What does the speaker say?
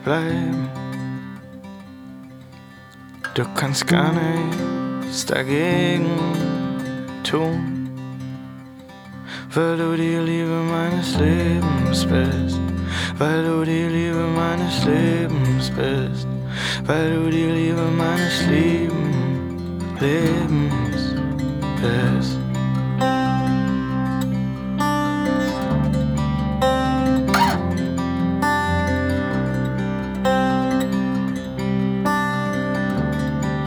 bleiben. Du kannst gar nichts dagegen tun, weil du die Liebe meines Lebens bist, weil du die Liebe meines Lebens bist, weil du die Liebe meines Lebens bist.